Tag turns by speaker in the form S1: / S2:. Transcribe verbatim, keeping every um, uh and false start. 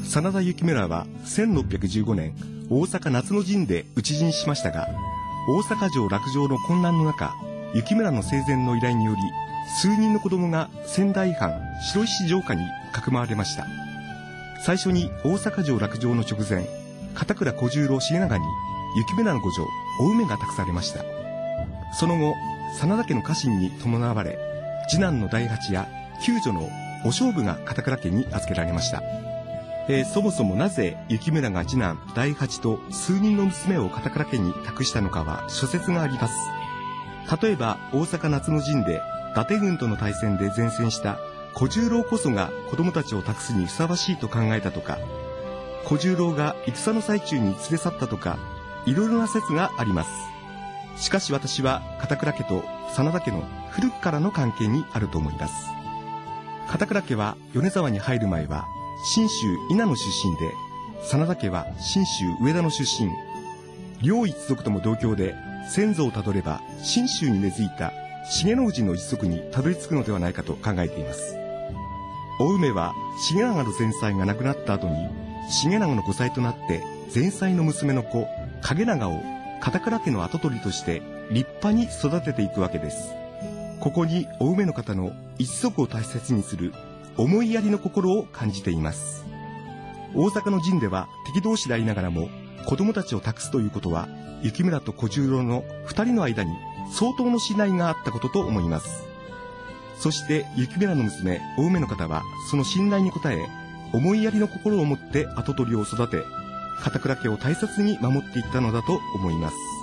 S1: 真田幸村はせんろっぴゃくじゅうごねん大阪夏の陣で討ち死にしましたが、大阪城落城の混乱の中、幸村の生前の依頼により数人の子供が仙台藩白石城下にかくまわれました。最初に大阪城落城の直前、片倉小十郎重長に幸村の五女お梅が託されました。その後、真田家の家臣に伴われ、次男の大八や九女のお勝負が片倉家に預けられました。えー、そもそもなぜ幸村が次男大八と数人の娘を片倉家に託したのかは諸説があります。例えば大阪夏の陣で伊達軍との対戦で善戦した小十郎こそが子供たちを託すにふさわしいと考えたとか、小十郎が戦の最中に連れ去ったとか、いろいろな説があります。しかし私は片倉家と真田家の古くからの関係にあると思います。片倉家は米沢に入る前は信州伊那の出身で、真田家は信州上田の出身。両一族とも同郷で、先祖をたどれば信州に根付いた重信の一族にたどり着くのではないかと考えています。お梅は重長の前妻が亡くなった後に重長の後妻となって前妻の娘の子景長を片倉家の跡取りとして立派に育てていくわけです。ここにお梅の方の一族を大切にする思いやりの心を感じています。大阪の陣では敵同士でありながらも子供たちを託すということは、幸村と小十郎の二人の間に相当の信頼があったことと思います。そして幸村の娘お梅の方はその信頼に応え、思いやりの心を持って跡取りを育て、片倉家を大切に守っていったのだと思います。